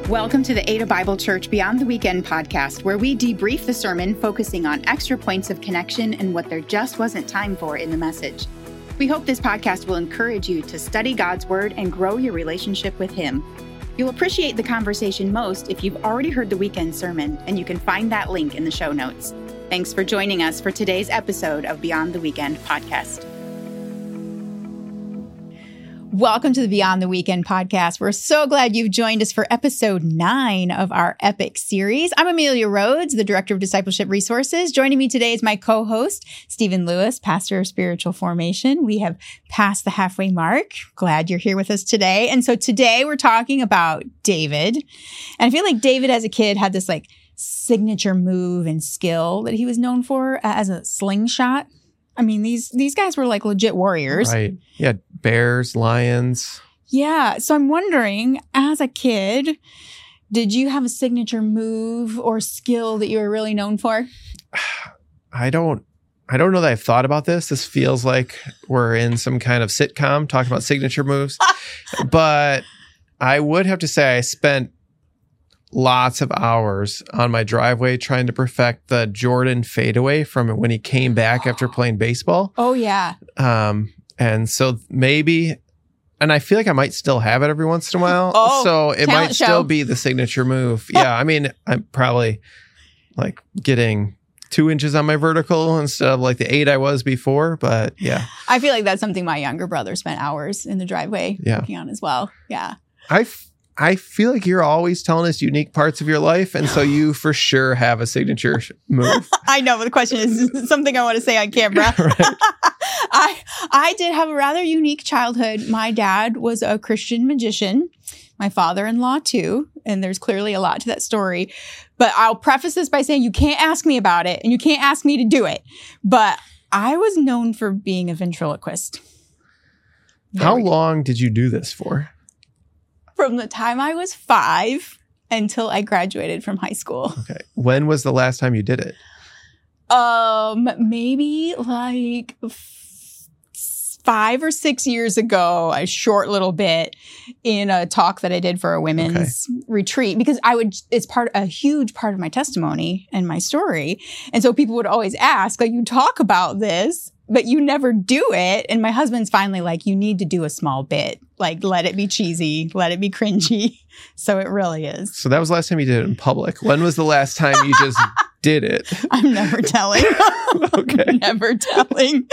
Welcome to the Ada Bible Church Beyond the Weekend podcast, where we debrief the sermon, focusing on extra points of connection and what there just wasn't time for in the message. We hope this podcast will encourage you to study God's Word and grow your relationship with Him. You'll appreciate the conversation most if you've already heard the weekend sermon, and you can find that link in the show notes. Thanks for joining us for today's episode of Beyond the Weekend podcast. Welcome to the Beyond the Weekend podcast. We're so glad you've joined us for episode 9 of our epic series. I'm Amelia Rhodes, the Director of Discipleship Resources. Joining me today is my co-host, Stephen Lewis, Pastor of Spiritual Formation. We have passed the halfway mark. Glad you're here with us today. And so today we're talking about David. And I feel like David as a kid had this signature move and skill that he was known for as a slingshot. I mean, these guys were legit warriors. Right. Yeah. Bears, lions. Yeah. So I'm wondering, as a kid, did you have a signature move or skill that you were really known for? I don't know that I've thought about this. This feels like we're in some kind of sitcom talking about signature moves. But I would have to say I spent lots of hours on my driveway trying to perfect the Jordan fadeaway from when he came back after playing baseball. Oh, yeah. And so maybe, and I feel like I might still have it every once in a while. So it might still be the signature move. Yeah. I mean, I'm probably getting 2 inches on my vertical instead of the 8 I was before. But yeah. I feel like that's something my younger brother spent hours in the driveway working on as well. Yeah. I feel like you're always telling us unique parts of your life. And so you for sure have a signature move. I know, but the question is something I want to say on camera. Right. I did have a rather unique childhood. My dad was a Christian magician, my father-in-law too. And there's clearly a lot to that story. But I'll preface this by saying you can't ask me about it and you can't ask me to do it. But I was known for being a ventriloquist. How long did you do this for? From the time I was 5 until I graduated from high school. Okay. When was the last time you did it? Maybe 5 or 6 years ago, a short little bit in a talk that I did for a women's retreat, because it's a huge part of my testimony and my story. And so people would always ask, you talk about this, but you never do it. And my husband's finally you need to do a small bit. Let it be cheesy, let it be cringy. So it really is. So that was the last time you did it in public. When was the last time you just did it? I'm never telling. Okay. Never telling.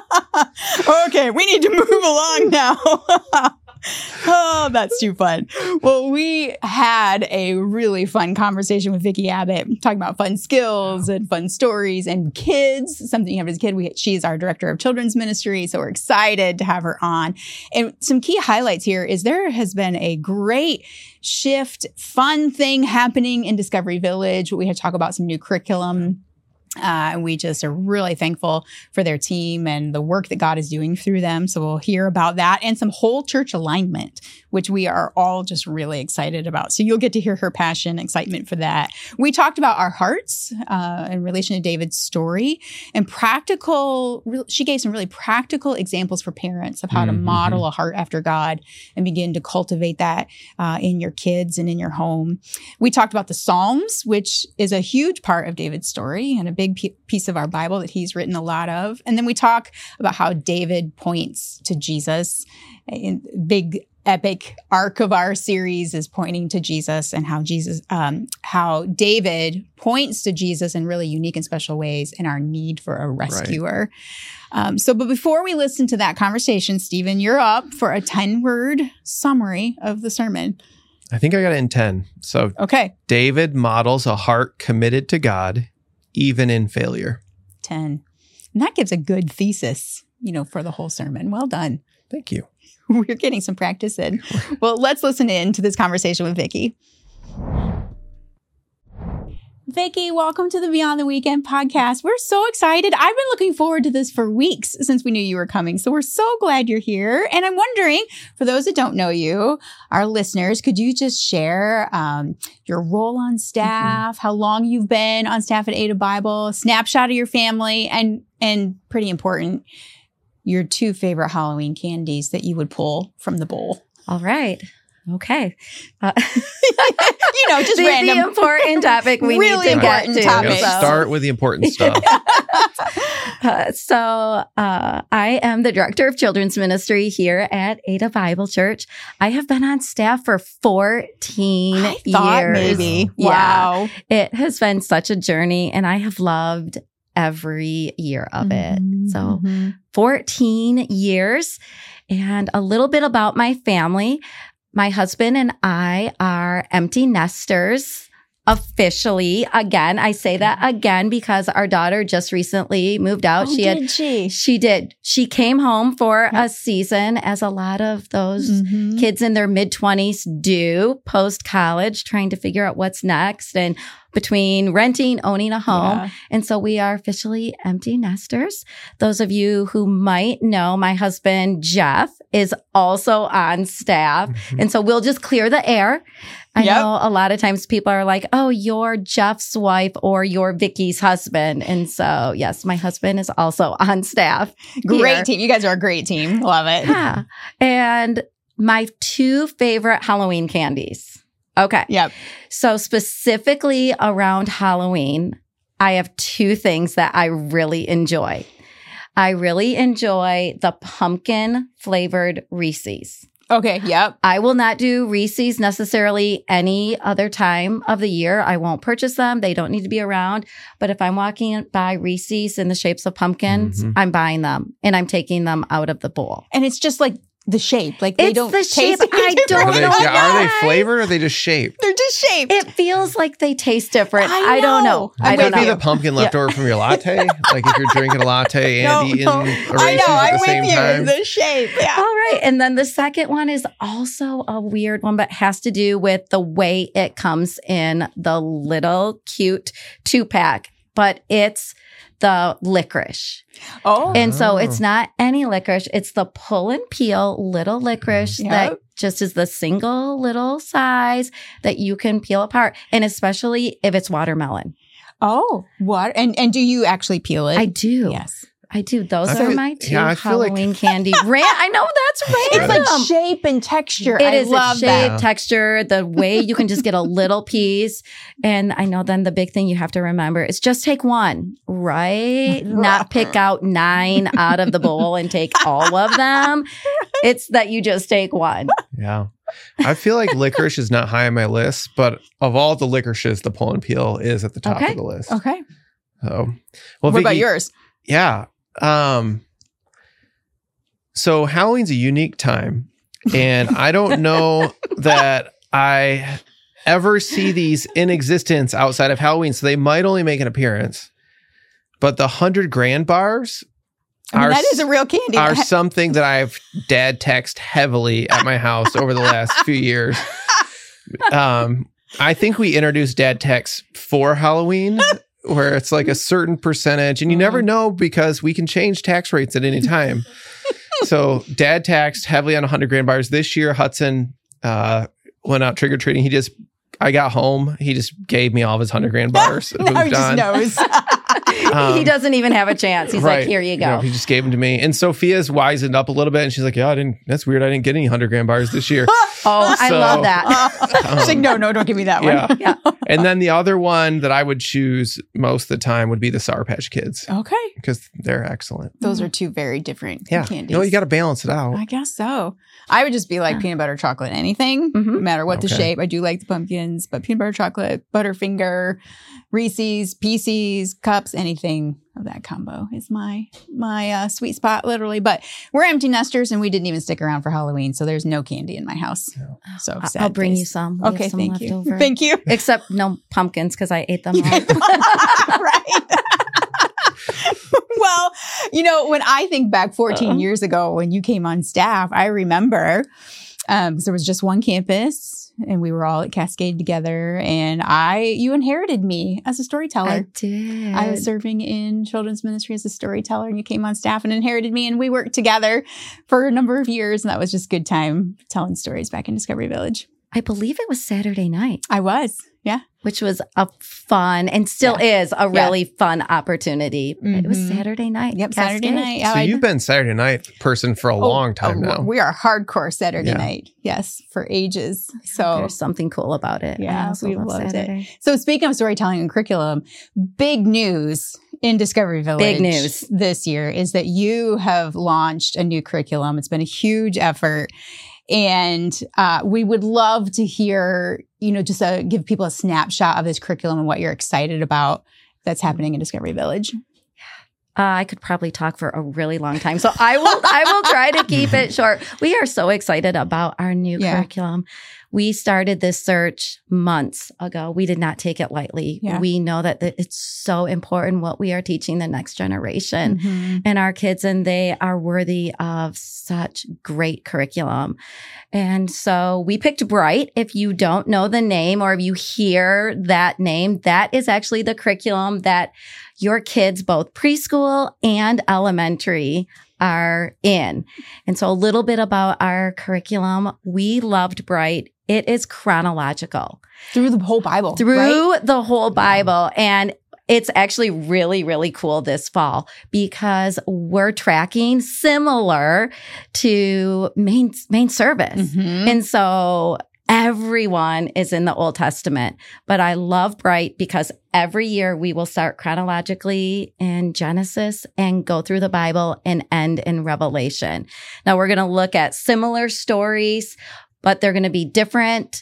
Okay, we need to move along now. Oh, that's too fun. Well, we had a really fun conversation with Vicki Abbott, talking about fun skills and fun stories and kids, something you have as a kid. She is our director of children's ministry, so we're excited to have her on. And some key highlights here is there has been a great shift, fun thing happening in Discovery Village. We had to talk about some new curriculum. And we just are really thankful for their team and the work that God is doing through them. So we'll hear about that and some whole church alignment, which we are all just really excited about. So you'll get to hear her passion, excitement for that. We talked about our hearts in relation to David's story and she gave some really practical examples for parents of how to model a heart after God and begin to cultivate that in your kids and in your home. We talked about the Psalms, which is a huge part of David's story and a big piece of our Bible that he's written a lot of. And then we talk about how David points to Jesus. Big epic arc of our series is pointing to Jesus and how David points to Jesus in really unique and special ways in our need for a rescuer. Right. But before we listen to that conversation, Stephen, you're up for a 10-word summary of the sermon. I think I got it in 10. So David models a heart committed to God, even in failure. 10. And that gives a good thesis, for the whole sermon. Well done. Thank you. We're getting some practice in. Well, let's listen in to this conversation with Vicki. Vicki, welcome to the Beyond the Weekend podcast. We're so excited. I've been looking forward to this for weeks since we knew you were coming. So we're so glad you're here. And I'm wondering, for those that don't know you, our listeners, could you just share your role on staff, how long you've been on staff at Ada Bible, a snapshot of your family, and pretty important, your 2 favorite Halloween candies that you would pull from the bowl? All right. Okay. Just the random. important topic we Really need to get important to. topic. Gotta start with the important stuff. I am the director of children's ministry here at Ada Bible Church. I have been on staff for 14 I thought years. maybe. Yeah. Wow. It has been such a journey, and I have loved every year of it. So 14 years. And a little bit about my family. My husband and I are empty nesters officially. Again, I say that again because our daughter just recently moved out. Did She she? did. She came home for a season, as a lot of those kids in their mid-20s do, post-college, trying to figure out what's next, and between renting, owning a home. Yeah. And so we are officially empty nesters. Those of you who might know, my husband, Jeff, is also on staff. And so we'll just clear the air. I know a lot of times people are like, oh, you're Jeff's wife or you're Vicky's husband. And so, yes, my husband is also on staff. Great here. team. You guys are a great team. Love it. Yeah. And my two favorite Halloween candies. Okay. Yep. So specifically around Halloween, I have two things that I really enjoy. I really enjoy the pumpkin flavored Reese's. Okay. Yep. I will not do Reese's necessarily any other time of the year. I won't purchase them. They don't need to be around. But if I'm walking by Reese's in the shapes of pumpkins, I'm buying them and I'm taking them out of the bowl. And it's just like the shape. Like they It's don't the taste shape. any I different. don't know. Are they why. flavored or are they just shaped? They're just shaped. It feels like they taste different. I I don't know. know. I It don't might be know. the pumpkin left over from your latte. Like if you're drinking a latte and eating a Reese's I know. at I'm the same with you. time. The shape. Yeah. All right. And then the second one is also a weird one, but has to do with the way it comes in the little cute 2-pack, but it's the licorice. Oh. And so it's not any licorice. It's the pull and peel little licorice that Yep. just is the single little size that you can peel apart. And especially if it's watermelon. Oh. What? And do you actually peel it? I do. Yes. I do. Those I are feel- my two yeah, I feel like- Halloween candy. I know that's It's random. like shape and texture. It I is love its shape, that. texture, the way you can just get a little piece. And I know then the big thing you have to remember is just take one, right? Not pick out 9 out of the bowl and take all of them. It's that you just take one. Yeah. I feel like licorice is not high on my list, but of all the licorices, the pull and peel is at the top Okay. of the list. Okay. So, What about Vicky, yours? Yeah. So Halloween's a unique time, and I don't know that I ever see these in existence outside of Halloween. So they might only make an appearance. But the 100 grand bars I mean, are that is a real candy. are something that I've dad text heavily at my house over the last few years. I think we introduced dad text for Halloween, where it's like a certain percentage, and you never know because we can change tax rates at any time. So dad taxed heavily on 100 grand bars this year. Hudson went out trick or treating. I got home. He just gave me all of his 100 grand bars. and Now he moved just on. knows. He doesn't even have a chance. He's like, here you go. He just gave them to me. And Sophia's wisened up a little bit, and she's like, yeah, that's weird. I didn't get any 100 grand bars this year. Oh, I So- love that. She's like, no, don't give me that one. Yeah. Yeah. And then the other one that I would choose most of the time would be the Sour Patch Kids Okay. because they're excellent. Those are two very different Yeah. candies. No, you got to balance it out. I guess so. I would just be like peanut butter chocolate, anything, no matter what the Okay. shape. I do like the pumpkins, but peanut butter chocolate, Butterfinger, Reese's, PC's, cups, anything of that combo is my sweet spot, literally. But we're empty nesters, and we didn't even stick around for Halloween, so there's no candy in my house. So sad I'll bring face. you some. We Okay, have some thank left you. over. Thank you. Except no pumpkins because I ate them all. Right. Well, when I think back 14 years ago when you came on staff, I remember because there was just one campus and we were all at Cascade together, and you inherited me as a storyteller. I did. I was serving in children's ministry as a storyteller, and you came on staff and inherited me, and we worked together for a number of years, and that was just good time telling stories back in Discovery Village. I believe it was Saturday night. I was, yeah. which was a fun and still is a really fun opportunity. It was Saturday night. Yep, Saturday night. So you've been Saturday night person for a long time now. We are hardcore Saturday night. Yes, for ages. So there's something cool about it. Yeah, we loved it. So speaking of storytelling and curriculum, big news in Discovery Village. Big news this year is that you have launched a new curriculum. It's been a huge effort. And we would love to hear, just give people a snapshot of this curriculum and what you're excited about that's happening in Discovery Village. I could probably talk for a really long time, so I will try to keep it short. We are so excited about our new curriculum. We started this search months ago. We did not take it lightly. Yeah. We know that it's so important what we are teaching the next generation and our kids, and they are worthy of such great curriculum. And so we picked Bright. If you don't know the name or if you hear that name, that is actually the curriculum that your kids, both preschool and elementary, are in. And so a little bit about our curriculum. We loved Bright. It is chronological. Through the whole Bible. The whole Bible. And it's actually really, really cool this fall because we're tracking similar to main service. And so everyone is in the Old Testament. But I love Bright because every year we will start chronologically in Genesis and go through the Bible and end in Revelation. Now we're going to look at similar stories, but they're going to be different,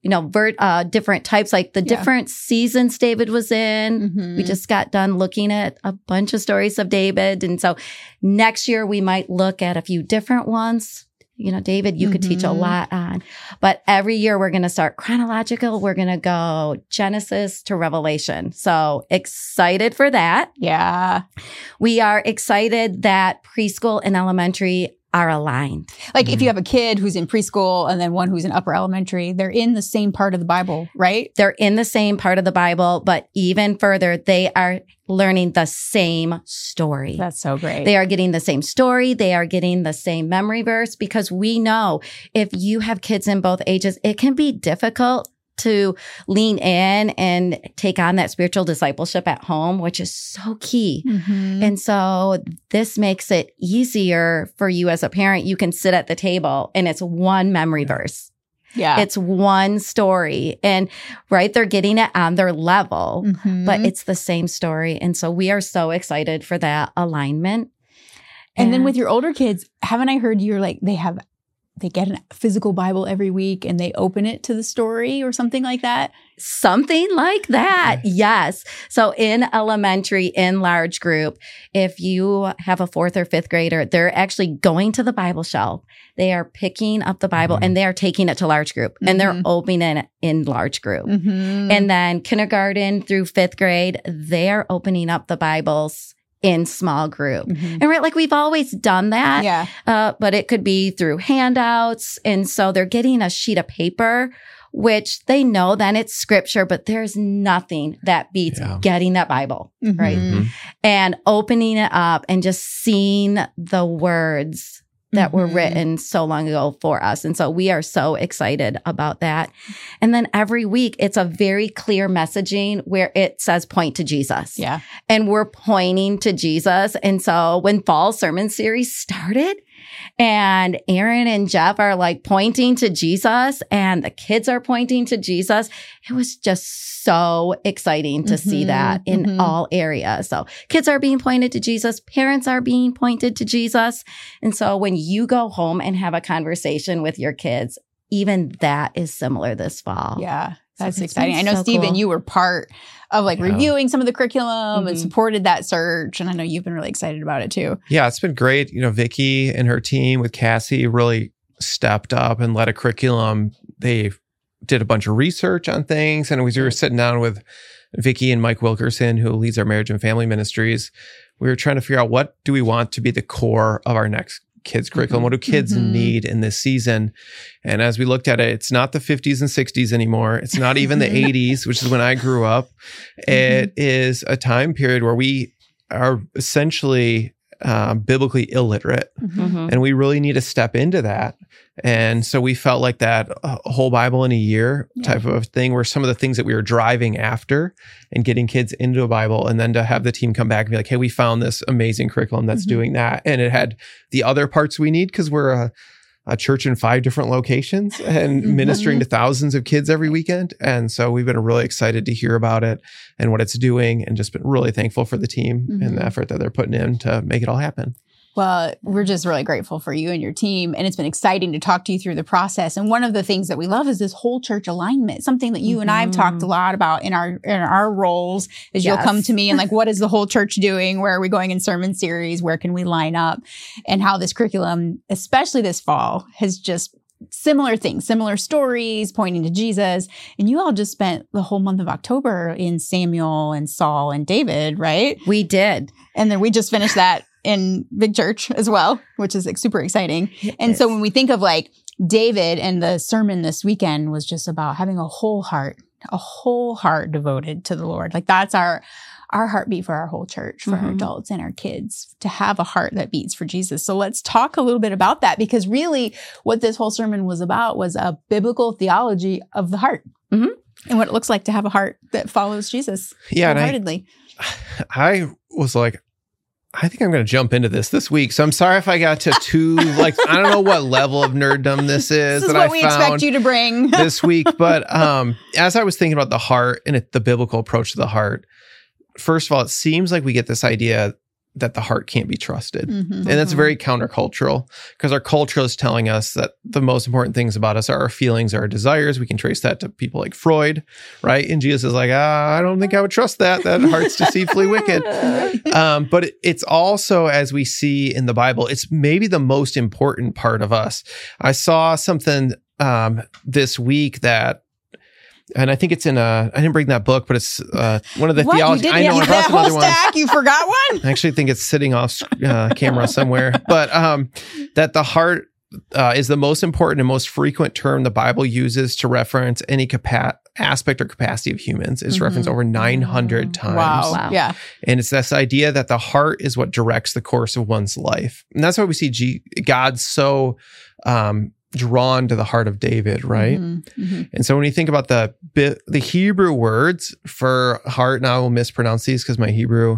different types, like the different seasons David was in. We just got done looking at a bunch of stories of David. And so next year we might look at a few different ones. David, you could teach a lot on. But every year we're going to start chronological. We're going to go Genesis to Revelation. So excited for that. Yeah. We are excited that preschool and elementary are aligned. Like if you have a kid who's in preschool and then one who's in upper elementary, they're in the same part of the Bible, right? They're in the same part of the Bible, but even further, they are learning the same story. That's so great. They are getting the same story. They are getting the same memory verse because we know if you have kids in both ages, it can be difficult to lean in and take on that spiritual discipleship at home, which is so key. And so this makes it easier for you as a parent. You can sit at the table and it's one memory verse. Yeah. It's one story. And they're getting it on their level, but it's the same story. And so we are so excited for that alignment. And then with your older kids, haven't I heard you're like, they get a physical Bible every week and they open it to the story or something like that? Something like that. Yes. So in elementary, in large group, if you have a 4th or 5th grader, they're actually going to the Bible shelf. They are picking up the Bible and they are taking it to large group and they're opening it in large group. And then kindergarten through 5th grade, they are opening up the Bibles in small group. And we've always done that. Yeah. But it could be through handouts. And so they're getting a sheet of paper, which they know then it's scripture, but there's nothing that beats getting that Bible, right? And opening it up and just seeing the words that were written so long ago for us. And so we are so excited about that. And then every week, it's a very clear messaging where it says point to Jesus. Yeah. And we're pointing to Jesus. And so when fall sermon series started, and Aaron and Jeff are pointing to Jesus and the kids are pointing to Jesus, it was just so exciting to see that in all areas. So kids are being pointed to Jesus. Parents are being pointed to Jesus. And so when you go home and have a conversation with your kids, even that is similar this fall. Yeah. That's exciting. I know, Stephen, cool. You were part of reviewing some of the curriculum and supported that search. And I know you've been really excited about it too. Yeah, it's been great. Vicky and her team with Cassie really stepped up and led a curriculum. They did a bunch of research on things. And we were sitting down with Vicky and Mike Wilkerson, who leads our marriage and family ministries. We were trying to figure out what do we want to be the core of our next kids curriculum. What do kids need in this season? And as we looked at it, it's not the 50s and 60s anymore. It's not even the 80s, which is when I grew up. It is a time period where we are essentially biblically illiterate. Mhm. And we really need to step into that. And so we felt like that whole Bible in a year type of thing, where some of the things that we were driving after and getting kids into a Bible, and then to have the team come back and be like, hey, we found this amazing curriculum that's doing that. And it had the other parts we need, because we're a church in 5 different locations and ministering to thousands of kids every weekend. And so we've been really excited to hear about it and what it's doing, and just been really thankful for the team and the effort that they're putting in to make it all happen. Well, we're just really grateful for you and your team. And it's been exciting to talk to you through the process. And one of the things that we love is this whole church alignment, something that you and I have talked a lot about in our roles, is you'll come to me and like, what is the whole church doing? Where are we going in sermon series? Where can we line up? And how this curriculum, especially this fall, has just similar things, similar stories pointing to Jesus. And you all just spent the whole month of October in Samuel and Saul and David, right? We did. And then we just finished that in Big Church as well, which is like super exciting. And so when we think of like David, and the sermon this weekend was just about having a whole heart devoted to the Lord. Like that's our heartbeat for our whole church, for our adults and our kids, to have a heart that beats for Jesus. So let's talk a little bit about that, because really what this whole sermon was about was a biblical theology of the heart and what it looks like to have a heart that follows Jesus wholeheartedly. I was like, I think I'm going to jump into this week. So I'm sorry if I got to too, like, I don't know what level of nerddom this is. This is what we expect you to bring this week. But as I was thinking about the heart and the biblical approach to the heart, first of all, it seems like we get this idea that the heart can't be trusted. And that's very countercultural, because our culture is telling us that the most important things about us are our feelings, our desires. We can trace that to people like Freud, right? And Jesus is like, I don't think I would trust that. That heart's deceitfully wicked. But it's also, as we see in the Bible, it's maybe the most important part of us. I saw something this week that, and I think it's in I didn't bring that book, but it's one of the theology. I know, I brought some other ones. You forgot one? I actually think it's sitting off camera somewhere. But that the heart is the most important and most frequent term the Bible uses to reference any aspect or capacity of humans. It's referenced over 900 times. Wow. Yeah. And it's this idea that the heart is what directs the course of one's life. And that's why we see God so drawn to the heart of David, right? And so when you think about the Hebrew words for heart, now I will mispronounce these because my Hebrew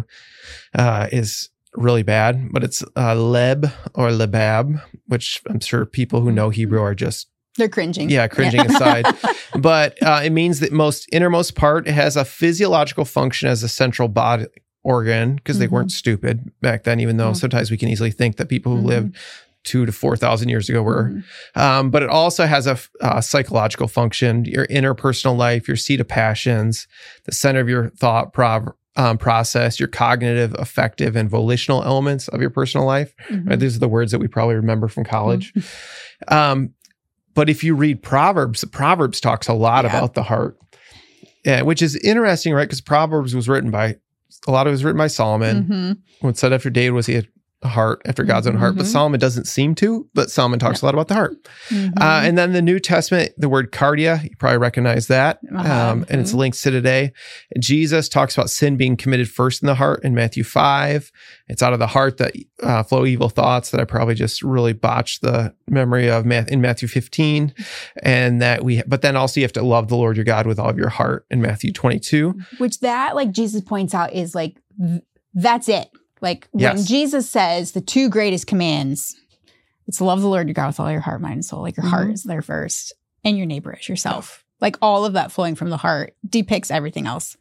is really bad, but it's leb or lebab, which I'm sure people who know Hebrew are just they're cringing. Yeah, cringing aside. But it means that innermost part, it has a physiological function as a central body organ, because they weren't stupid back then, even though sometimes we can easily think that people who lived 2,000 to 4,000 years ago were. But it also has a psychological function, your interpersonal life, your seat of passions, the center of your thought process, your cognitive, affective, and volitional elements of your personal life. Right? These are the words that we probably remember from college. But if you read Proverbs talks a lot about the heart, which is interesting, right? Because Proverbs was written by Solomon. When said after David was he had a heart after God's own heart, but Solomon doesn't seem to, but Solomon talks a lot about the heart. And then the New Testament, the word cardia, you probably recognize that. And it's linked to today. Jesus talks about sin being committed first in the heart in Matthew 5. It's out of the heart that flow evil thoughts, that I probably just really botched the memory of in Matthew 15. And but then also you have to love the Lord your God with all of your heart in Matthew 22. Which that, like Jesus points out, is like, that's it. Like when Jesus says the 2 greatest commands, it's love the Lord your God with all your heart, mind, and soul. Like your heart is there first, and your neighbor as yourself. Like all of that flowing from the heart depicts everything else.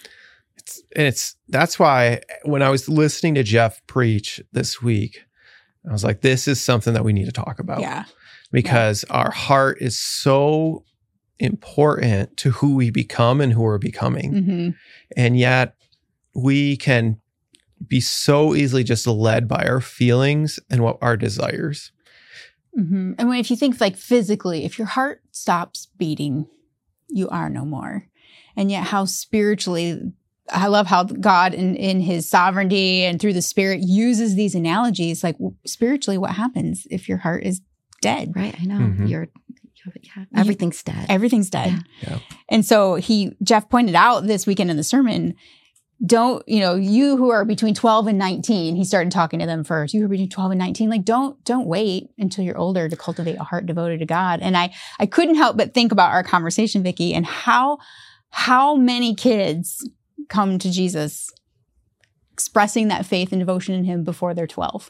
That's why when I was listening to Jeff preach this week, I was like, this is something that we need to talk about. Yeah. Because our heart is so important to who we become and who we're becoming. And yet we can be so easily just led by our feelings and what our desires. And if you think like physically, if your heart stops beating, you are no more. And yet how spiritually, I love how God in his sovereignty and through the Spirit uses these analogies. Like spiritually, what happens if your heart is dead? Right. I know. Everything's dead. Everything's dead. Yeah. And so Jeff pointed out this weekend in the sermon, you who are between 12 and 19, he started talking to them first. You who are between 12 and 19, like don't wait until you're older to cultivate a heart devoted to God. And I couldn't help but think about our conversation, Vicki, and how many kids come to Jesus expressing that faith and devotion in him before they're 12.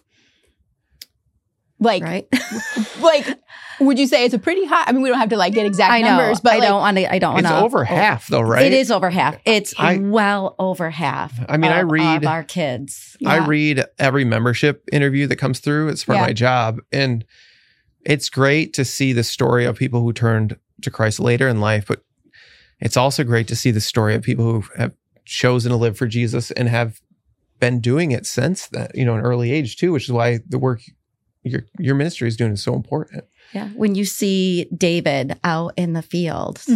Like, right? Like, would you say it's a pretty high? I mean, we don't have to like get exact numbers, but I don't want to. It's over half, though, right? It is over half. It's well over half. I mean, I read of our kids. Yeah. I read every membership interview that comes through. It's part of my job, and it's great to see the story of people who turned to Christ later in life. But it's also great to see the story of people who have chosen to live for Jesus and have been doing it since that, an early age too, which is why the work your ministry is doing is so important. Yeah. When you see David out in the fields,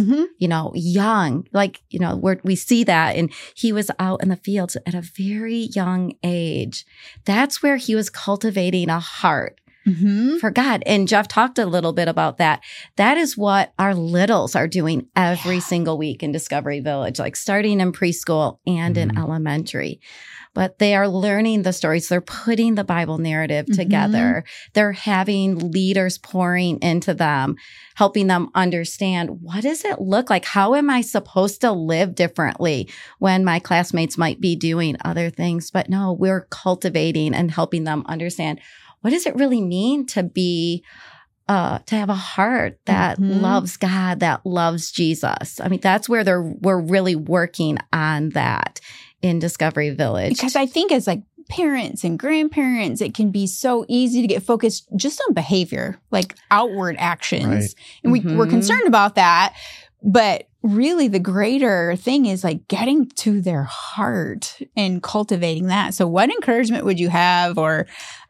young, we see that, and he was out in the fields at a very young age. That's where he was cultivating a heart for God. And Jeff talked a little bit about that. That is what our littles are doing every single week in Discovery Village, like starting in preschool and in elementary. But they are learning the stories. They're putting the Bible narrative together. They're having leaders pouring into them, helping them understand, what does it look like? How am I supposed to live differently when my classmates might be doing other things? But no, we're cultivating and helping them understand, what does it really mean to be to have a heart that loves God, that loves Jesus? I mean, that's where we're really working on that in Discovery Village. Because I think as like parents and grandparents, it can be so easy to get focused just on behavior, like outward actions. Right. And we're concerned about that. But really the greater thing is like getting to their heart and cultivating that. So what encouragement would you have, or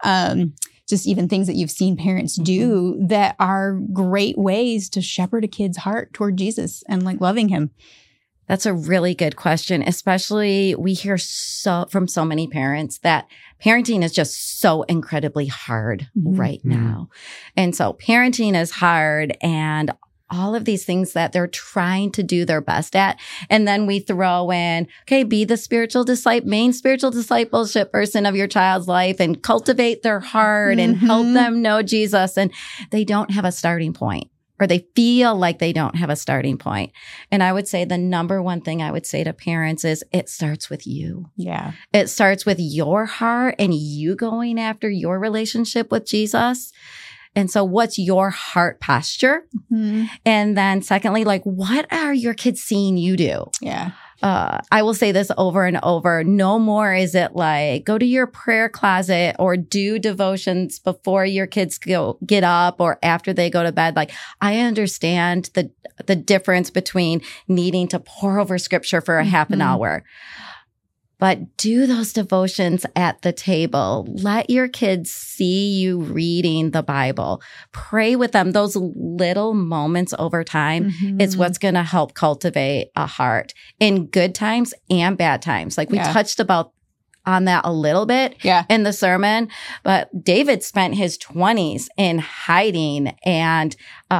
just even things that you've seen parents do that are great ways to shepherd a kid's heart toward Jesus and like loving him? That's a really good question. Especially we hear from so many parents that parenting is just so incredibly hard right now. And so parenting is hard, and all of these things that they're trying to do their best at. And then we throw in, okay, be the main spiritual discipleship person of your child's life and cultivate their heart and help them know Jesus. And they don't have a starting point, or they feel like they don't have a starting point. And I would say the number one thing I would say to parents is it starts with you. Yeah. It starts with your heart and you going after your relationship with Jesus. And so what's your heart posture? And then secondly, like, what are your kids seeing you do? Yeah. I will say this over and over. No more is it like, go to your prayer closet or do devotions before your kids get up or after they go to bed. Like, I understand the difference between needing to pour over scripture for a half an hour. But do those devotions at the table. Let your kids see you reading the Bible. Pray with them. Those little moments over time is what's going to help cultivate a heart in good times and bad times. Like we touched on that a little bit in the sermon. But David spent his 20s in hiding and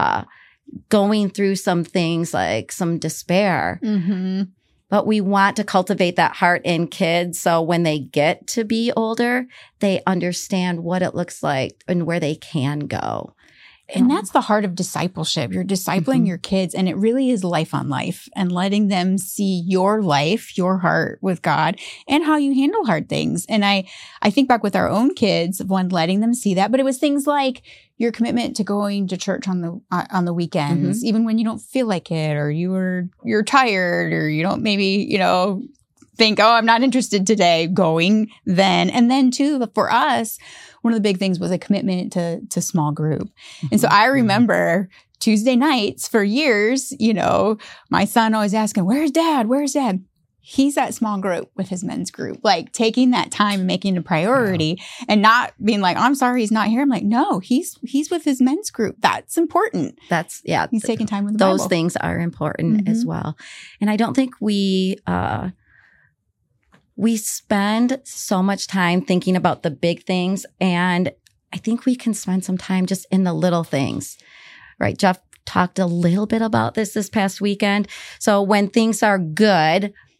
going through some things like some despair. But we want to cultivate that heart in kids. So when they get to be older, they understand what it looks like and where they can go. And that's the heart of discipleship. You're discipling your kids, and it really is life on life, and letting them see your life, your heart with God, and how you handle hard things. And I think back with our own kids, letting them see that, but it was things like your commitment to going to church on the weekends, even when you don't feel like it, or you're tired, or you don't maybe, think, oh, I'm not interested today, going then. And then too, for us, one of the big things was a commitment to small group. And so I remember Tuesday nights for years, my son always asking, where's dad? Where's dad? He's at small group with his men's group, like taking that time and making it a priority and not being like, I'm sorry, he's not here. I'm like, no, he's with his men's group. That's important. He's taking time with the Bible. Those things are important as well. And I don't think we spend so much time thinking about the big things, and I think we can spend some time just in the little things, right? Jeff talked a little bit about this past weekend. So when things are good,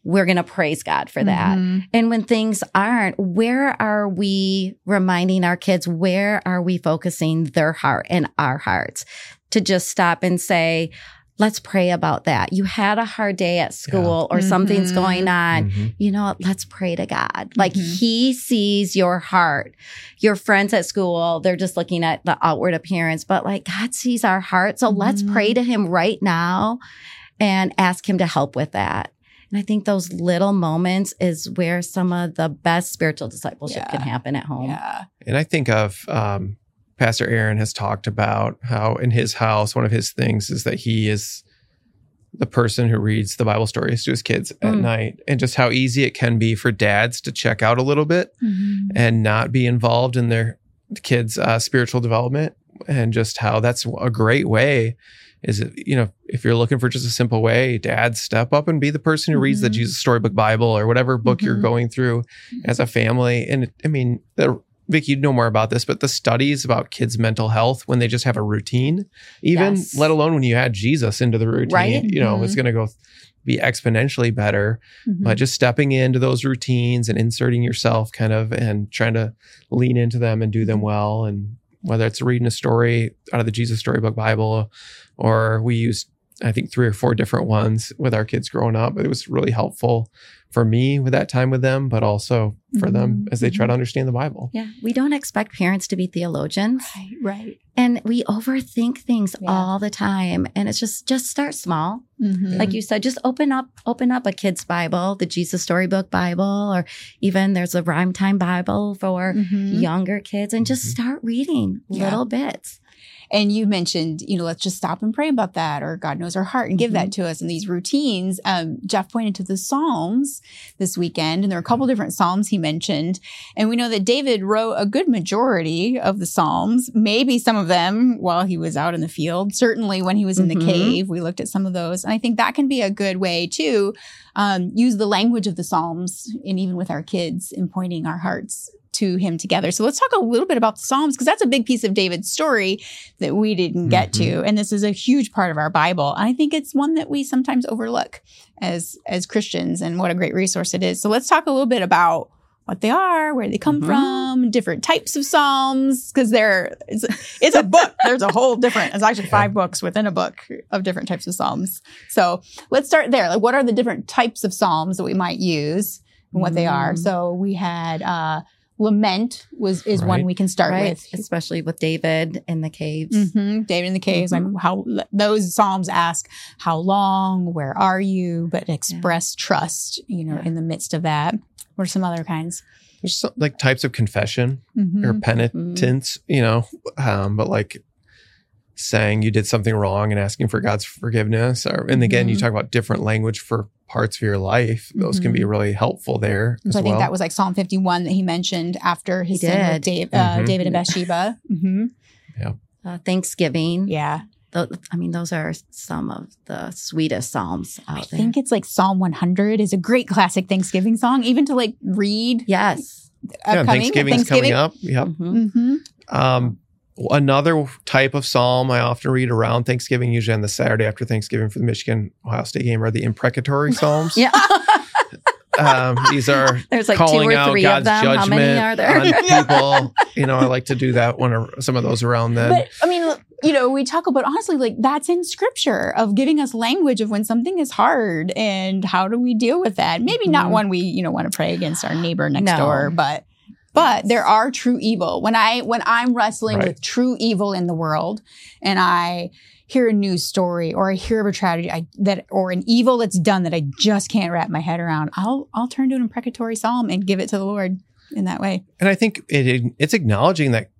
we're going to praise God for that. Mhm. And when things aren't, where are we reminding our kids? Where are we focusing their heart and our hearts to just stop and say, let's pray about that. You had a hard day at school or something's Mhm. going on. Mhm. You know what? Let's pray to God. Like Mhm. he sees your heart. Your friends at school, they're just looking at the outward appearance, but like God sees our heart. So let's Mhm. pray to him right now and ask him to help with that. And I think those little moments is where some of the best spiritual discipleship can Yeah. happen at home. Yeah. And I think of Pastor Aaron has talked about how in his house, one of his things is that he is the person who reads the Bible stories to his kids at night, and just how easy it can be for dads to check out a little bit Mhm. and not be involved in their kids' spiritual development, and just how that's a great way. Is it, if you're looking for just a simple way, dads, step up and be the person who reads the Mhm. Jesus Storybook Bible or whatever book you're Mhm. going through as a family. And I mean, Vic, you'd know more about this, but the studies about kids' mental health when they just have a routine, even Yes. let alone when you add Jesus into the routine, Right. it's going to be exponentially better. Mhm. But just stepping into those routines and inserting yourself kind of and trying to lean into them and do them well. And whether it's reading a story out of the Jesus Storybook Bible, or we used, I think, 3 or 4 different ones with our kids growing up. It was really helpful for me with that time with them, but also for them as they try to understand the Bible. Yeah. We don't expect parents to be theologians. Right. And we overthink things Yeah. all the time. And it's just start small. Mhm. Like you said, just open up a kid's Bible, the Jesus Storybook Bible, or even there's a Rhyme Time Bible for Mhm. younger kids, and just Mhm. start reading Yeah. little bits. And you mentioned, let's just stop and pray about that, or God knows our heart and give that to us in these routines. Jeff pointed to the Psalms this weekend, and there are a couple different Psalms he mentioned. And we know that David wrote a good majority of the Psalms, maybe some of them while he was out in the field. Certainly when he was in the Mhm. cave, we looked at some of those. And I think that can be a good way to use the language of the Psalms, and even with our kids, in pointing our hearts to him together. So let's talk a little bit about the Psalms, because that's a big piece of David's story that we didn't get to. And this is a huge part of our Bible. And I think it's one that we sometimes overlook as Christians, and what a great resource it is. So let's talk a little bit about what they are, where they come from, different types of Psalms, because it's a book. There's a whole different, it's actually 5 books within a book of different types of Psalms. So let's start there. Like, what are the different types of Psalms that we might use and what they are? So we had, Lament is Right. one we can start Right. with. Especially with David in the caves. Mhm. David in the caves. Like how those Psalms ask, how long, where are you, but express trust, in the midst of that. What are some other kinds? There's some, like types of confession Mhm. or penitence, but like saying you did something wrong and asking for God's forgiveness. And again, you talk about different language for parts of your life. Those can be really helpful there as So I think well. that was like Psalm 51 that he mentioned after his sin with David and Bathsheba. Thanksgiving. Yeah. Those are some of the sweetest Psalms out I there. think it's like Psalm 100 is a great classic Thanksgiving song, even to like read. Yes. Thanksgiving's coming up. Yep. Mm-hmm. Another type of psalm I often read around Thanksgiving, usually on the Saturday after Thanksgiving for the Michigan-Ohio State game, are the imprecatory psalms. Yeah. These are There's like calling 2 or out 3 God's of them. How judgment many are there? on people. I like to do that when some of those around then. But I mean, we talk about, honestly, like that's in scripture of giving us language of when something is hard and how do we deal with that. Maybe not when we, want to pray against our neighbor next door, but there are true evil. When I'm wrestling with true evil in the world, and I hear a news story or I hear of a tragedy or an evil that's done that I just can't wrap my head around, I'll turn to an imprecatory psalm and give it to the Lord in that way. And I think it's acknowledging that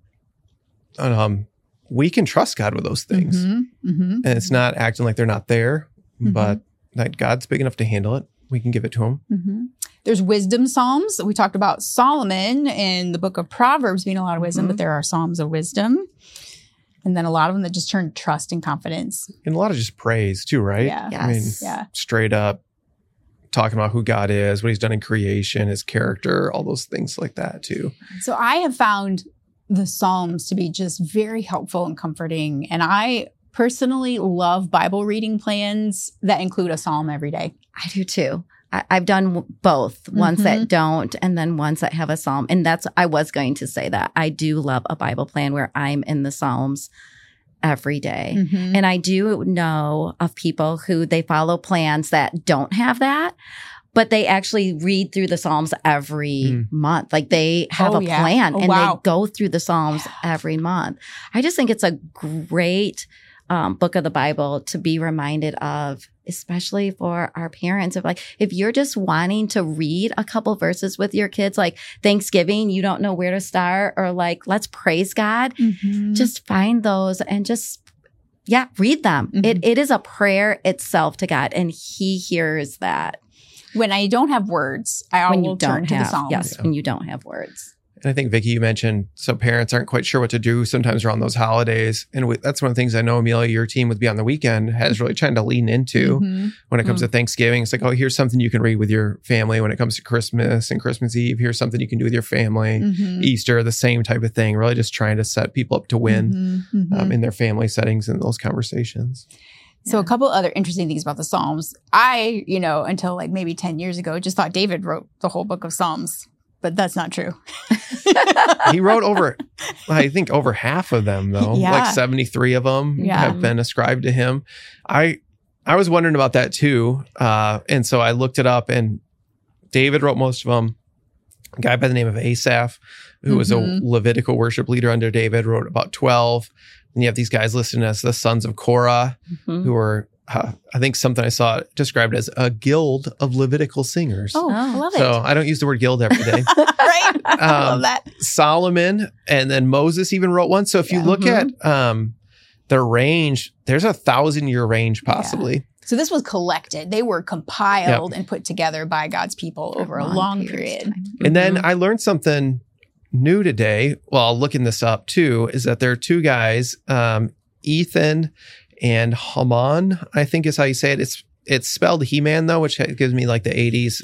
we can trust God with those things. And it's not acting like they're not there, but that God's big enough to handle it. We can give it to him. There's wisdom psalms. We talked about Solomon in the book of Proverbs being a lot of wisdom, but there are psalms of wisdom. And then a lot of them that just turn trust and confidence. And a lot of just praise too, right? Yeah. Yes. I mean, straight up talking about who God is, what he's done in creation, his character, all those things like that too. So I have found the Psalms to be just very helpful and comforting. And I personally love Bible reading plans that include a psalm every day. I do too. I've done both, ones that don't, and then ones that have a psalm. And I was going to say that I do love a Bible plan where I'm in the Psalms every day. And I do know of people who they follow plans that don't have that, but they actually read through the Psalms every month. Like they have a plan and they go through the Psalms every month. I just think it's a great book of the Bible to be reminded of, especially for our parents. Of like, if you're just wanting to read a couple verses with your kids, like Thanksgiving, you don't know where to start, or like, let's praise God, just find those and just, read them. It is a prayer itself to God, and He hears that. When I don't have words, I will turn to the Psalms. Yes, when you don't have words. And I think, Vicki, you mentioned so parents aren't quite sure what to do sometimes around those holidays. And that's one of the things I know, Amelia, your team with Be on the Weekend has really trying to lean into when it comes to Thanksgiving. It's like, oh, here's something you can read with your family. When it comes to Christmas and Christmas Eve, here's something you can do with your family. Easter, the same type of thing. Really just trying to set people up to win in their family settings and those conversations. So a couple other interesting things about the Psalms. I, until like maybe 10 years ago, just thought David wrote the whole book of Psalms. But that's not true. He wrote over half of them, though. Like 73 of them have been ascribed to him. I was wondering about that too. And so I looked it up, and David wrote most of them. A guy by the name of Asaph, who was a Levitical worship leader under David, wrote about 12. And you have these guys listed as the sons of Korah, who were, I think something I saw described as a guild of Levitical singers. Oh, I love it. So I don't use the word guild every day. Right? I love that. Solomon, and then Moses even wrote one. So if you look at their range, there's 1,000-year range possibly. Yeah. So this was collected. They were compiled and put together by God's people over a long period. And then I learned something new today, while looking this up too, is that there are two guys, Ethan and Haman, I think is how you say it. It's spelled He-Man though, which gives me like the 80s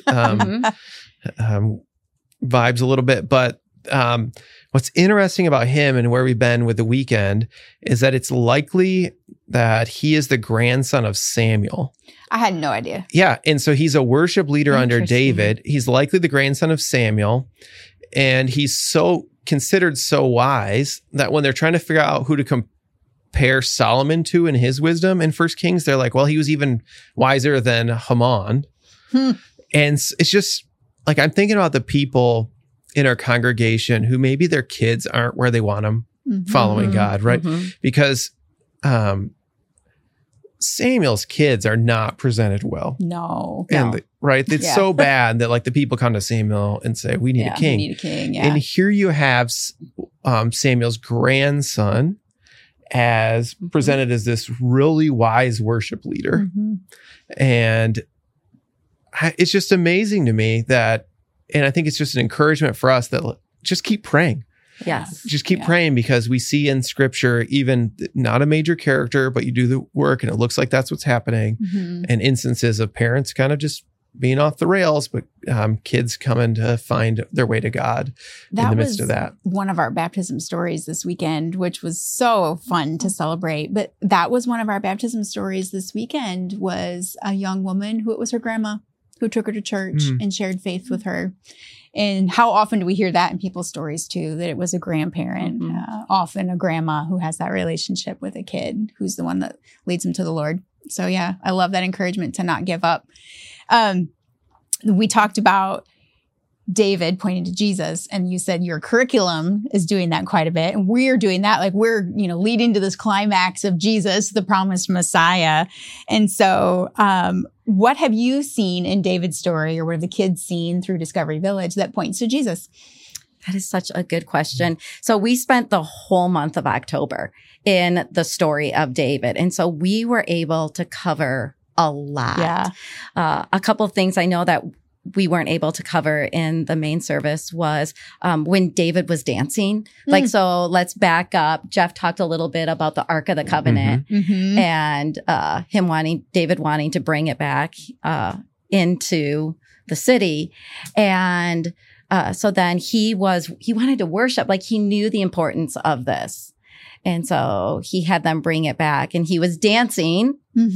vibes a little bit. But what's interesting about him and where we've been with the weekend is that it's likely that he is the grandson of Samuel. I had no idea. Yeah. And so he's a worship leader under David. He's likely the grandson of Samuel. And he's considered so wise that when they're trying to figure out who to compare Solomon to in his wisdom in 1 Kings, they're like, well, he was even wiser than Haman. And it's just like, I'm thinking about the people in our congregation who maybe their kids aren't where they want them following God, right? Because Samuel's kids are not presented well. No. And it's so bad that like the people come to Samuel and say, we need a king. We need a king. Yeah. And here you have Samuel's grandson as presented as this really wise worship leader. And it's just amazing to me that, and I think it's just an encouragement for us that just keep praying. Yes. Just keep praying, because we see in scripture, even not a major character, but you do the work and it looks like that's what's happening. And instances of parents kind of just being off the rails, but kids coming to find their way to God in the midst of that. One of our baptism stories this weekend, which was so fun to celebrate. But that was one of our baptism stories this weekend, was a young woman who it was her grandma who took her to church and shared faith with her. And how often do we hear that in people's stories too, that it was a grandparent, often a grandma who has that relationship with a kid who's the one that leads them to the Lord. So yeah, I love that encouragement to not give up. We talked about David pointing to Jesus, and you said your curriculum is doing that quite a bit. And we're doing that. Like we're, leading to this climax of Jesus, the promised Messiah. And so, what have you seen in David's story, or what have the kids seen through Discovery Village that points to Jesus? That is such a good question. So we spent the whole month of October in the story of David. And so we were able to cover a lot. Yeah. A couple of things I know that we weren't able to cover in the main service was when David was dancing. So let's back up. Jeff talked a little bit about the Ark of the Covenant and David wanting to bring it back into the city. And so then he wanted to worship, like he knew the importance of this. And so he had them bring it back, and he was dancing,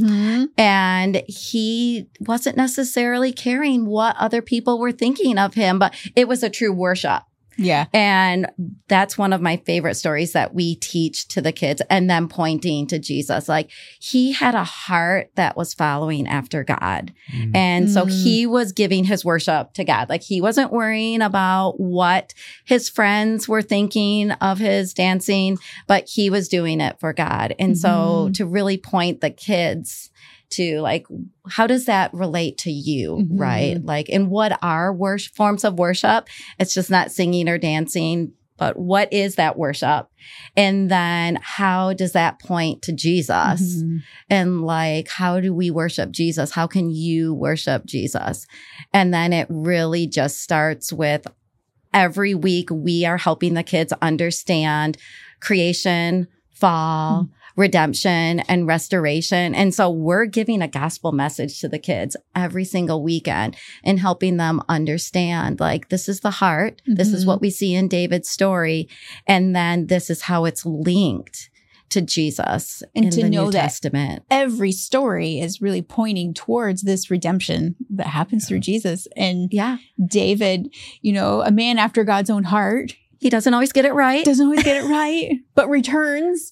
and he wasn't necessarily caring what other people were thinking of him, but it was a true worship. Yeah. And that's one of my favorite stories that we teach to the kids, and then pointing to Jesus. Like, he had a heart that was following after God. And so he was giving his worship to God. Like, he wasn't worrying about what his friends were thinking of his dancing, but he was doing it for God. And so to really point the kids to, like, how does that relate to you, right? Like, and what are forms of worship? It's just not singing or dancing, but what is that worship? And then how does that point to Jesus? And like, how do we worship Jesus? How can you worship Jesus? And then it really just starts with every week we are helping the kids understand creation, fall, redemption, and restoration. And so we're giving a gospel message to the kids every single weekend and helping them understand, like, this is the heart. This is what we see in David's story. And then this is how it's linked to Jesus and in to the know New that Testament. Every story is really pointing towards this redemption that happens through Jesus. And David, you know, a man after God's own heart. He doesn't always get it right. Doesn't always get it right, but returns.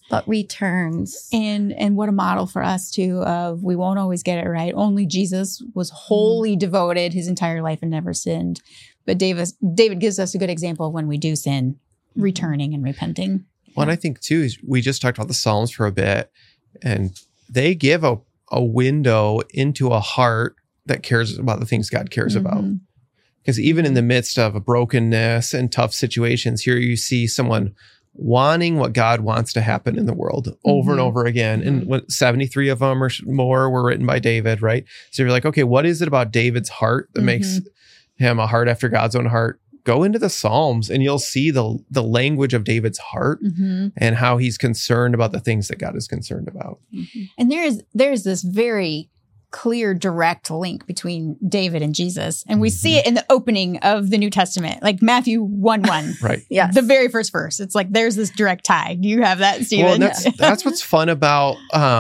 And what a model for us too, of we won't always get it right. Only Jesus was wholly devoted his entire life and never sinned. But David gives us a good example of when we do sin, returning and repenting. Well, and I think too, is we just talked about the Psalms for a bit, and they give a window into a heart that cares about the things God cares about. Because even in the midst of a brokenness and tough situations, here you see someone wanting what God wants to happen in the world over and over again. And 73 of them or more were written by David, right? So you're like, okay, what is it about David's heart that makes him a heart after God's own heart? Go into the Psalms and you'll see the language of David's heart and how he's concerned about the things that God is concerned about. And there's this very clear, direct link between David and Jesus. And we see it in the opening of the New Testament, like Matthew 1:1. Right. Yes. The very first verse. It's like, there's this direct tie. Do you have that, Stephen? Well, that's what's fun about,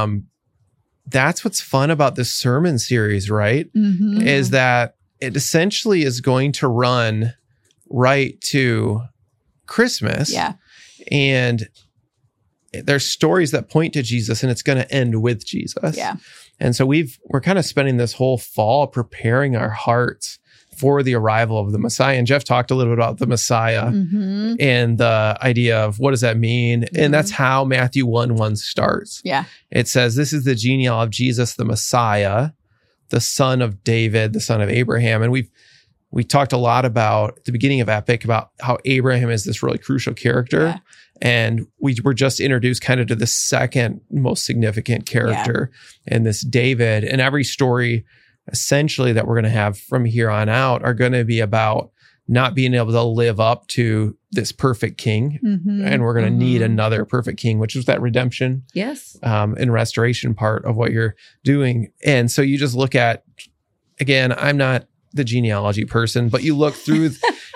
this sermon series, right? Is that it essentially is going to run right to Christmas. Yeah. And there's stories that point to Jesus, and it's going to end with Jesus. Yeah. And so we're kind of spending this whole fall preparing our hearts for the arrival of the Messiah. And Jeff talked a little bit about the Messiah and the idea of what does that mean? And that's how Matthew 1:1 starts. Yeah. It says, this is the genealogy of Jesus, the Messiah, the son of David, the son of Abraham. And we talked a lot about at the beginning of Epic about how Abraham is this really crucial character. Yeah. And we were just introduced kind of to the second most significant character in this David. And every story essentially that we're going to have from here on out are going to be about not being able to live up to this perfect king. And we're going to need another perfect king, which is that redemption and restoration part of what you're doing. And so you just look at, again, I'm not the genealogy person, but you look through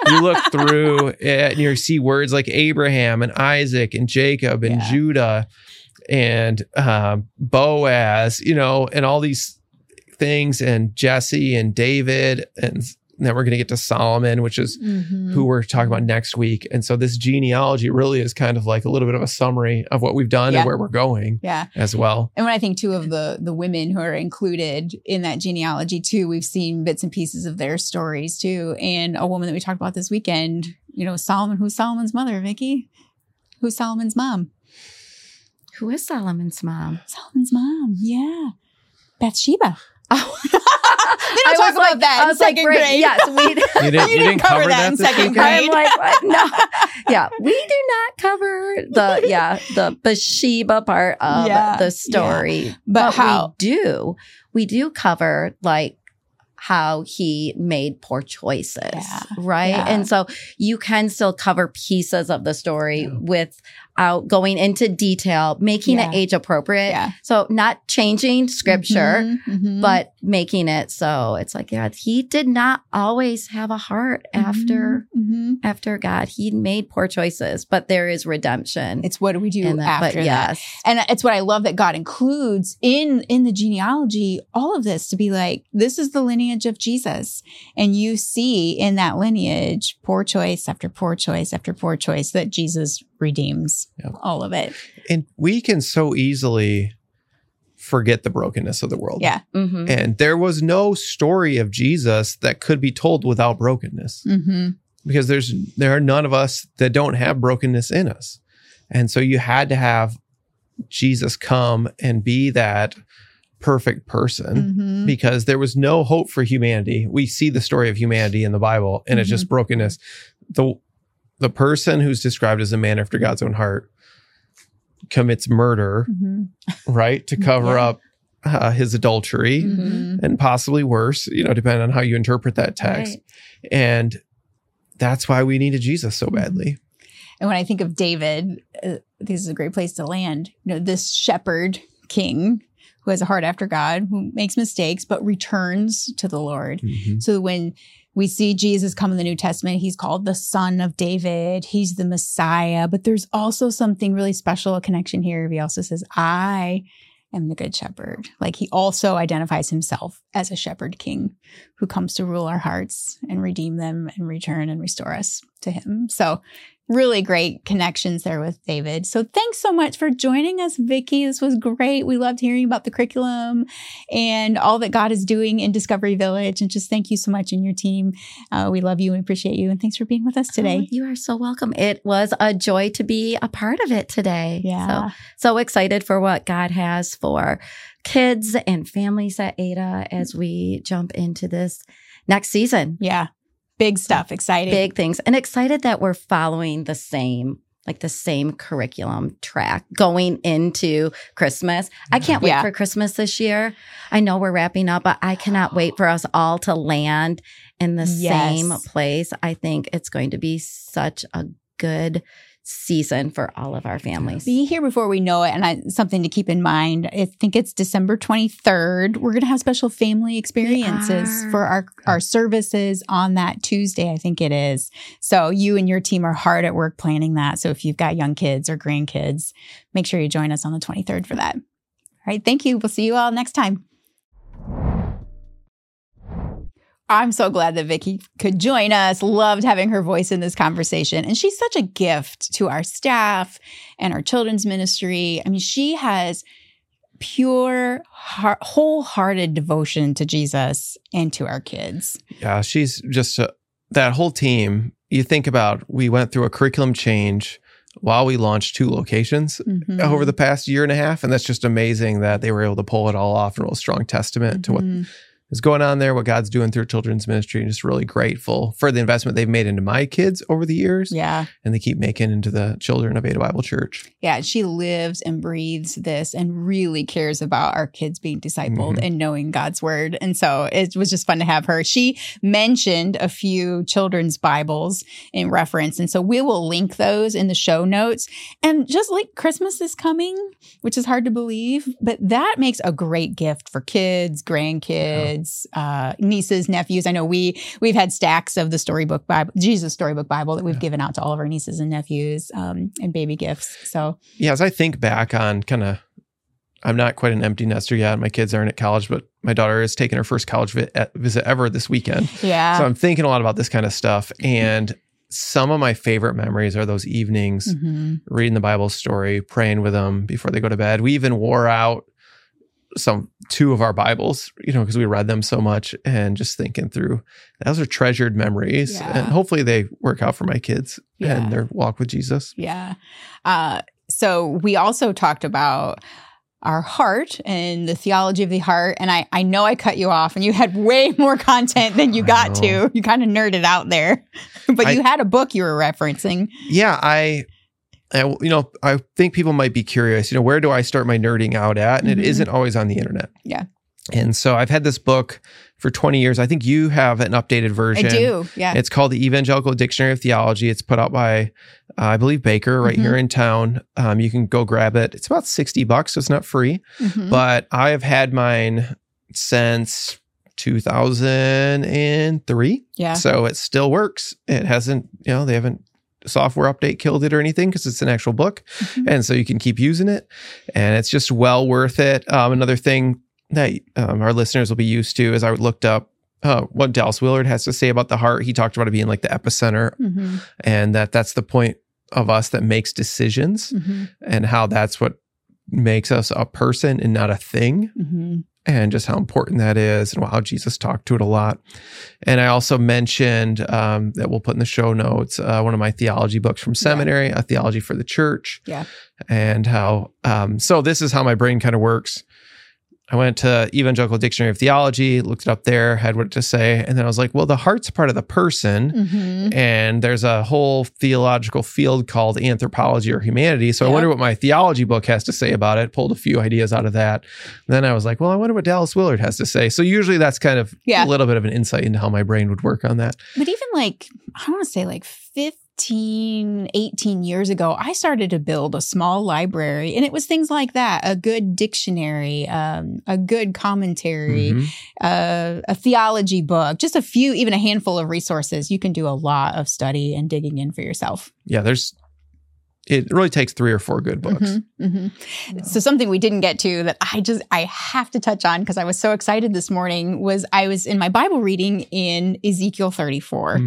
it and you see words like Abraham and Isaac and Jacob and Judah and Boaz, you know, and all these things, and Jesse and David, and then we're going to get to Solomon, which is who we're talking about next week. And so this genealogy really is kind of like a little bit of a summary of what we've done and where we're going as well. And when I think too of the women who are included in that genealogy too, we've seen bits and pieces of their stories too. And a woman that we talked about this weekend, you know, Solomon, who's Solomon's mother, Vicky? Who's Solomon's mom? Who is Solomon's mom? Solomon's mom. Yeah. Bathsheba. Oh. They don't talk about that in second grade. Yes, you didn't cover that in second grade. I'm like, what? No. Yeah, we do not cover the Bathsheba part of the story. Yeah. But how? We do cover like how he made poor choices, right? Yeah. And so you can still cover pieces of the story with out, going into detail, making it age appropriate. Yeah. So not changing scripture, Mhm. but making it so it's like, yeah, he did not always have a heart after God. He made poor choices, but there is redemption. It's what do we do in that. after But that? yes. And it's what I love that God includes in the genealogy, all of this to be like, this is the lineage of Jesus. And you see in that lineage, poor choice after poor choice after poor choice that Jesus redeems all of it. And we can so easily forget the brokenness of the world. Yeah. Mm-hmm. And there was no story of Jesus that could be told without brokenness. Mm-hmm. Because there are none of us that don't have brokenness in us. And so you had to have Jesus come and be that perfect person Mm-hmm. because there was no hope for humanity. We see the story of humanity in the Bible and it's just brokenness. The person who's described as a man after God's own heart commits murder, right? To cover up his adultery and possibly worse, depending on how you interpret that text. Right. And that's why we needed Jesus so badly. And when I think of David, this is a great place to land. This shepherd king who has a heart after God, who makes mistakes, but returns to the Lord. Mhm. So when we see Jesus come in the New Testament, he's called the Son of David. He's the Messiah. But there's also something really special, a connection here. He also says, I am the good shepherd. Like he also identifies himself as a shepherd king who comes to rule our hearts and redeem them and return and restore us to him. So really great connections there with David. So thanks so much for joining us, Vicki. This was great. We loved hearing about the curriculum and all that God is doing in Discovery Village. And just thank you so much and your team. We love you and appreciate you. And thanks for being with us today. Oh, you are so welcome. It was a joy to be a part of it today. Yeah. So excited for what God has for kids and families at Ada as we jump into this next season. Yeah. Big stuff. Exciting. Big things. And excited that we're following the same curriculum track going into Christmas. I can't wait for Christmas this year. I know we're wrapping up, but I cannot wait for us all to land in the same place. I think it's going to be such a good season for all of our families. Be here before we know it. And something to keep in mind, I think it's December 23rd. We're going to have special family experiences for our services on that Tuesday, I think it is. So you and your team are hard at work planning that. So if you've got young kids or grandkids, make sure you join us on the 23rd for that. All right. Thank you. We'll see you all next time. I'm so glad that Vicki could join us. Loved having her voice in this conversation. And she's such a gift to our staff and our children's ministry. I mean, she has pure, wholehearted devotion to Jesus and to our kids. Yeah, she's just that whole team. You think about, we went through a curriculum change while we launched 2 locations over the past year and a half. And that's just amazing that they were able to pull it all off, and a real strong testament to what is going on there, what God's doing through children's ministry, and just really grateful for the investment they've made into my kids over the years. Yeah. And they keep making into the children of Ada Bible Church. Yeah. She lives and breathes this and really cares about our kids being discipled and knowing God's word. And so it was just fun to have her. She mentioned a few children's Bibles in reference. And so we will link those in the show notes. And just like Christmas is coming, which is hard to believe, but that makes a great gift for kids, grandkids, nieces, nephews. I know we've had stacks of the Storybook Bible, Jesus Storybook Bible, that we've given out to all of our nieces and nephews and baby gifts. So yeah, as I think back on I'm not quite an empty nester yet. My kids aren't at college, but my daughter is taking her first college visit ever this weekend. Yeah. So I'm thinking a lot about this kind of stuff. And some of my favorite memories are those evenings reading the Bible story, praying with them before they go to bed. We even wore out 2 of our Bibles, because we read them so much, and just thinking through, those are treasured memories. Yeah. And hopefully they work out for my kids and their walk with Jesus. Yeah. So we also talked about our heart and the theology of the heart. And I know I cut you off, and you had way more content than you got to. You kind of nerded out there, but you had a book you were referencing. Yeah, I think people might be curious, where do I start my nerding out at? And it isn't always on the internet. Yeah. And so I've had this book for 20 years. I think you have an updated version. I do. Yeah. It's called the Evangelical Dictionary of Theology. It's put out by I believe Baker right here in town. You can go grab it. It's about $60, so it's not free. But I have had mine since 2003. Yeah. So it still works. It hasn't, they haven't software update killed it or anything because it's an actual book. And so you can keep using it. And it's just well worth it. Another thing that our listeners will be used to is I looked up what Dallas Willard has to say about the heart. He talked about it being like the epicenter and that's the point of us that makes decisions and how that's what makes us a person and not a thing. And just how important that is and how Jesus talked to it a lot. And I also mentioned that we'll put in the show notes one of my theology books from seminary, A Theology for the Church. Yeah. And how, so this is how my brain kind of works. I went to Evangelical Dictionary of Theology, looked it up there, had what to say. And then I was like, well, the heart's part of the person. And there's a whole theological field called anthropology or humanity. So I wonder what my theology book has to say about it. Pulled a few ideas out of that. And then I was like, well, I wonder what Dallas Willard has to say. So usually that's kind of a little bit of an insight into how my brain would work on that. But even like, I want to say like 18 years ago, I started to build a small library, and it was things like that: a good dictionary, a good commentary, a theology book, just a few, even a handful of resources. You can do a lot of study and digging in for yourself. Yeah, it really takes 3 or 4 good books. So something we didn't get to that I have to touch on because I was so excited this morning was I was in my Bible reading in Ezekiel 34.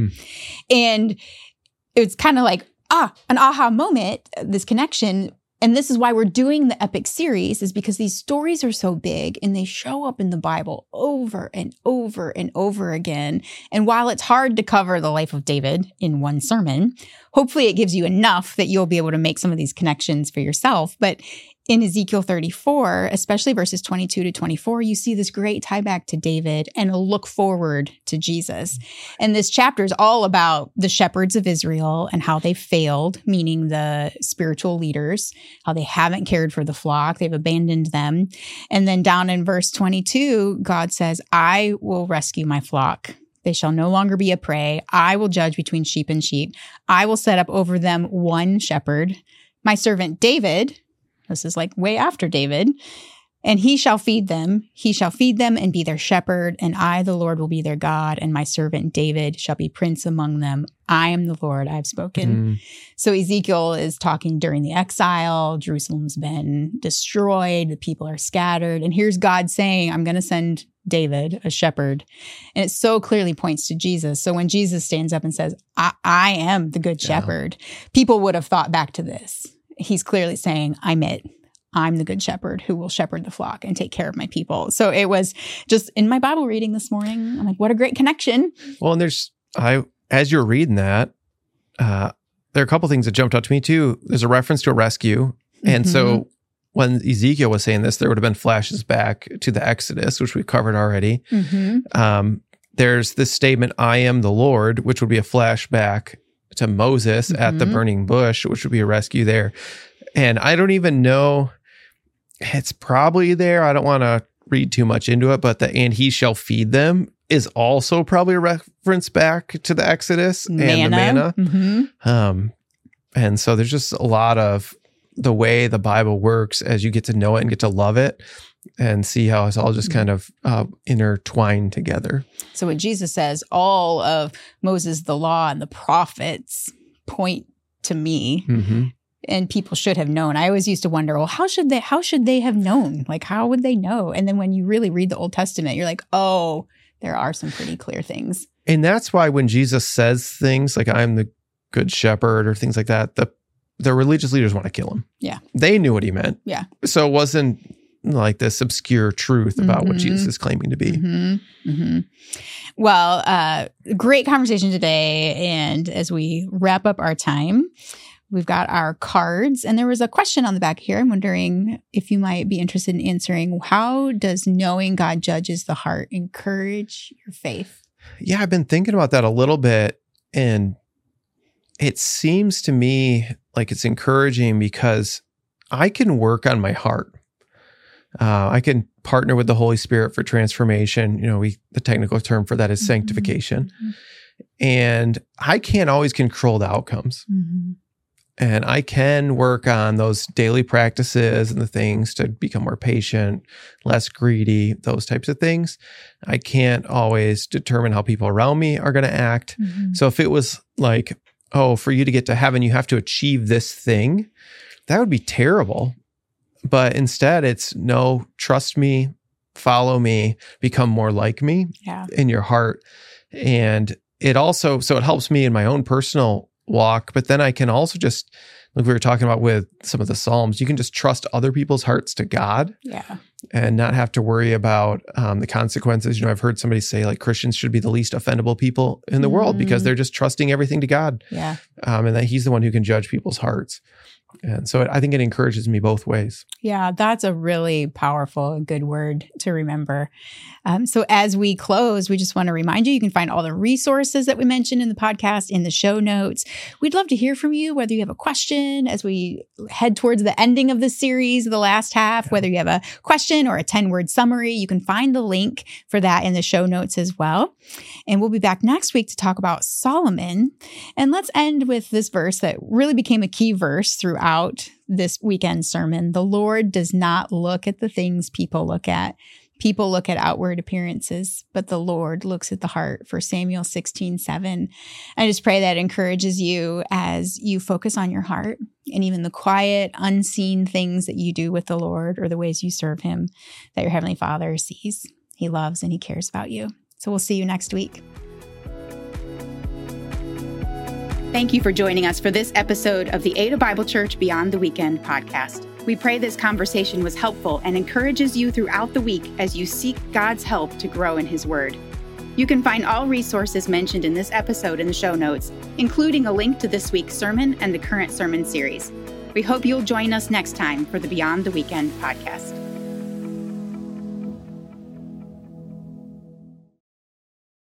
And it's kind of like, an aha moment, this connection. And this is why we're doing the epic series, is because these stories are so big and they show up in the Bible over and over and over again. And while it's hard to cover the life of David in one sermon, hopefully it gives you enough that you'll be able to make some of these connections for yourself. But in Ezekiel 34, especially verses 22 to 24, you see this great tie back to David and a look forward to Jesus. And this chapter is all about the shepherds of Israel and how they failed, meaning the spiritual leaders, how they haven't cared for the flock, they've abandoned them. And then down in verse 22, God says, I will rescue my flock. They shall no longer be a prey. I will judge between sheep and sheep. I will set up over them one shepherd, my servant David. This is like way after David. And he shall feed them. He shall feed them and be their shepherd. And I, the Lord, will be their God. And my servant David shall be prince among them. I am the Lord, I have spoken. So Ezekiel is talking during the exile. Jerusalem's been destroyed. The people are scattered. And here's God saying, I'm going to send David, a shepherd. And it so clearly points to Jesus. So when Jesus stands up and says, I am the good shepherd, people would have thought back to this. He's clearly saying, I'm it. I'm the good shepherd who will shepherd the flock and take care of my people. So it was just in my Bible reading this morning. I'm like, what a great connection. Well, and as you're reading that, there are a couple things that jumped out to me too. There's a reference to a rescue. And so when Ezekiel was saying this, there would have been flashes back to the Exodus, which we covered already. There's this statement, I am the Lord, which would be a flashback to Moses at the burning bush, which would be a rescue there. And I don't even know, it's probably there. I don't want to read too much into it, but and he shall feed them is also probably a reference back to the Exodus and the manna. And so there's just a lot of the way the Bible works as you get to know it and get to love it and see how it's all just kind of intertwined together. So what Jesus says, all of Moses, the law, and the prophets point to me. And people should have known. I always used to wonder, well, how should they have known? Like, how would they know? And then when you really read the Old Testament, you're like, oh, there are some pretty clear things. And that's why when Jesus says things like, I'm the good shepherd or things like that, the religious leaders want to kill him. Yeah. They knew what he meant. Yeah. So it wasn't like this obscure truth about what Jesus is claiming to be. Well, great conversation today. And as we wrap up our time, we've got our cards, and there was a question on the back here. I'm wondering if you might be interested in answering. How does knowing God judges the heart encourage your faith? Yeah, I've been thinking about that a little bit, and it seems to me like it's encouraging because I can work on my heart. I can partner with the Holy Spirit for transformation. You know, the technical term for that is sanctification. And I can't always control the outcomes. And I can work on those daily practices and the things to become more patient, less greedy, those types of things. I can't always determine how people around me are going to act. Mm-hmm. So if it was like, oh, for you to get to heaven, you have to achieve this thing, that would be terrible. But instead, it's no, trust me, follow me, become more like me in your heart. And it also, so it helps me in my own personal walk, but then I can also just, like we were talking about with some of the Psalms, you can just trust other people's hearts to God and not have to worry about the consequences. You know, I've heard somebody say like Christians should be the least offendable people in the world because they're just trusting everything to God. And that he's the one who can judge people's hearts. And so I think it encourages me both ways. Yeah, that's a really powerful, good word to remember. So as we close, we just want to remind you, you can find all the resources that we mentioned in the podcast in the show notes. We'd love to hear from you, whether you have a question as we head towards the ending of the series, the last half, whether you have a question or a 10-word summary, you can find the link for that in the show notes as well. And we'll be back next week to talk about Solomon. And let's end with this verse that really became a key verse throughout this weekend sermon. The Lord does not look at the things people look at. People look at outward appearances, but the Lord looks at the heart, 1 Samuel 16:7. I just pray that encourages you as you focus on your heart and even the quiet, unseen things that you do with the Lord or the ways you serve him, that your Heavenly Father sees, he loves, and he cares about you. So we'll see you next week. Thank you for joining us for this episode of the Ada Bible Church Beyond the Weekend podcast. We pray this conversation was helpful and encourages you throughout the week as you seek God's help to grow in his word. You can find all resources mentioned in this episode in the show notes, including a link to this week's sermon and the current sermon series. We hope you'll join us next time for the Beyond the Weekend podcast.